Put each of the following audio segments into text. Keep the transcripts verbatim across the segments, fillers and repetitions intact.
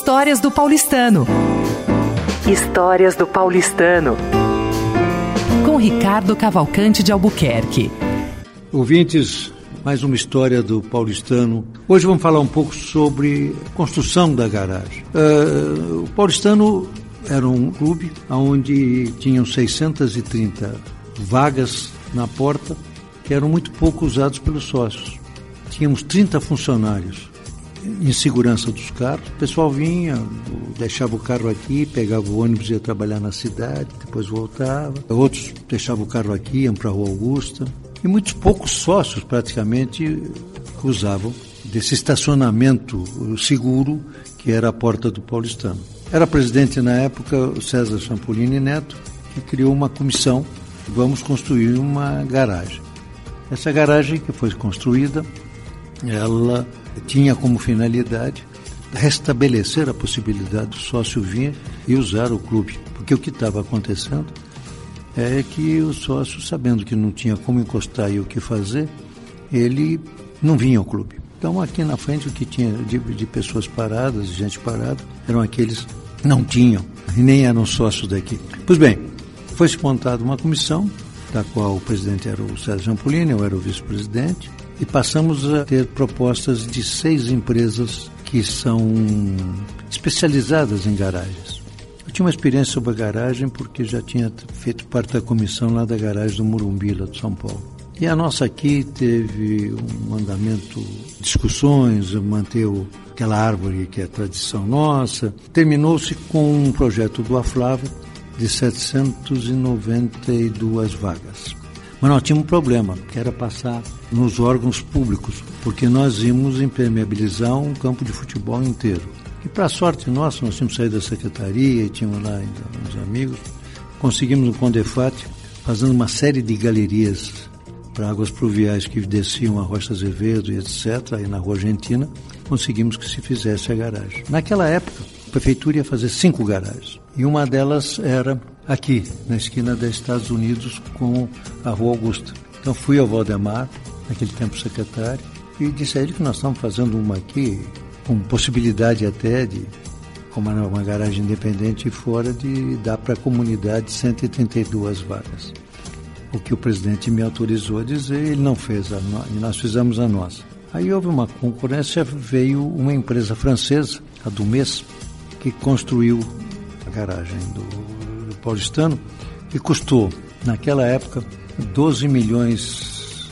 Histórias do Paulistano. Histórias do Paulistano. Com Ricardo Cavalcante de Albuquerque. Ouvintes, mais uma história do Paulistano. Hoje vamos falar um pouco sobre a construção da garagem. Uh, o Paulistano era um clube onde tinham seiscentas e trinta vagas na porta, que eram muito pouco usados pelos sócios. Tínhamos trinta funcionários em segurança dos carros. O pessoal vinha, deixava o carro aqui, pegava o ônibus e ia trabalhar na cidade, depois voltava. Outros deixavam o carro aqui, iam para a Rua Augusta. E muitos poucos sócios, praticamente, usavam desse estacionamento seguro que era a porta do Paulistano. Era presidente na época o César Champolini Neto, que criou uma comissão: vamos construir uma garagem. Essa garagem que foi construída, ela tinha como finalidade restabelecer a possibilidade do sócio vir e usar o clube. Porque o que estava acontecendo é que o sócio, sabendo que não tinha como encostar e o que fazer, ele não vinha ao clube. Então, aqui na frente, o que tinha de, de pessoas paradas, de gente parada, eram aqueles que não tinham e nem eram sócios daqui. Pois bem, foi-se montada uma comissão, da qual o presidente era o César Champolini, eu era o vice-presidente, e passamos a ter propostas de seis empresas que são especializadas em garagens. Eu tinha uma experiência sobre a garagem porque já tinha feito parte da comissão lá da garagem do Morumbi, lá de São Paulo. E a nossa aqui teve um andamento, discussões, manter o, aquela árvore que é tradição nossa. Terminou-se com um projeto do Aflávio de setecentas e noventa e duas vagas. Mas nós tínhamos um problema, que era passar nos órgãos públicos, porque nós íamos impermeabilizar um campo de futebol inteiro. E para sorte nossa, nós tínhamos saído da secretaria e tínhamos lá ainda uns amigos, conseguimos no Condefat, fazendo uma série de galerias para águas pluviais que desciam a Rocha Azevedo e etcétera, aí na Rua Argentina, conseguimos que se fizesse a garagem. Naquela época, a prefeitura ia fazer cinco garagens, e uma delas era aqui, na esquina dos Estados Unidos com a Rua Augusta. Então fui ao Valdemar, naquele tempo secretário, e disse a ele que nós estamos fazendo uma aqui, com possibilidade até de, como era uma garagem independente fora, de dar para a comunidade cento e trinta e duas vagas. O que o presidente me autorizou a dizer, ele não fez, a no... e nós fizemos a nossa. Aí houve uma concorrência, veio uma empresa francesa, a Dumés, que construiu a garagem do, do Paulistano, que custou, naquela época, doze milhões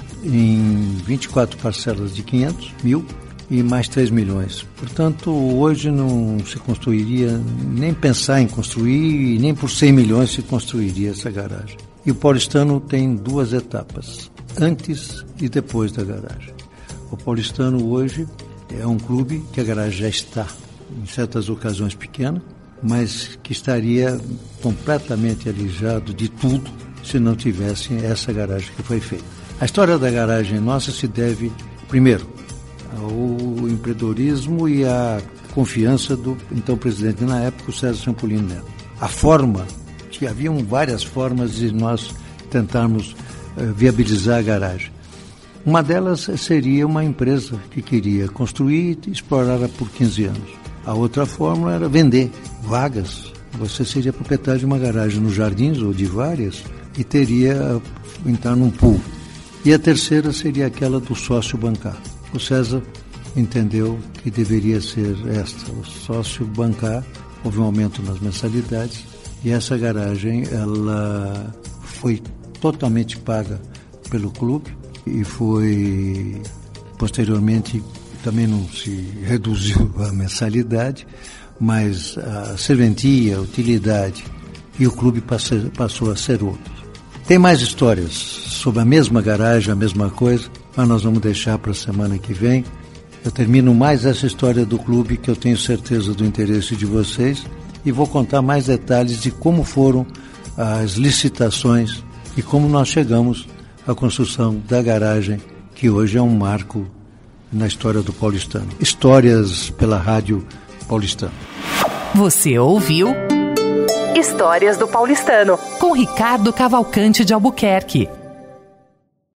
em vinte e quatro parcelas de quinhentos mil e mais três milhões. Portanto, hoje não se construiria, nem pensar em construir, e nem por cem milhões se construiria essa garagem. E o Paulistano tem duas etapas, antes e depois da garagem. O Paulistano hoje é um clube que a garagem já está, em certas ocasiões pequena, mas que estaria completamente alijado de tudo se não tivesse essa garagem que foi feita. A história da garagem nossa se deve, primeiro, ao empreendedorismo e à confiança do então presidente na época, o César Champolini Neto. A forma, que haviam várias formas de nós tentarmos uh, viabilizar a garagem. Uma delas seria uma empresa que queria construir e explorar por quinze anos. A outra forma era vender vagas. Você seria proprietário de uma garagem nos Jardins, ou de várias, e teria entrar num pool. E a terceira seria aquela do sócio bancar. O César entendeu que deveria ser esta, o sócio bancar. Houve um aumento nas mensalidades e essa garagem ela foi totalmente paga pelo clube e foi posteriormente, também não se reduziu a mensalidade, mas a serventia, a utilidade e o clube passou, passou a ser outro. Tem mais histórias sobre a mesma garagem, a mesma coisa, mas nós vamos deixar para a semana que vem. Eu termino mais essa história do clube, que eu tenho certeza do interesse de vocês, e vou contar mais detalhes de como foram as licitações e como nós chegamos à construção da garagem, que hoje é um marco na história do Paulistano. Histórias pela Rádio Paulistano. Você ouviu Histórias do Paulistano, com Ricardo Cavalcante de Albuquerque.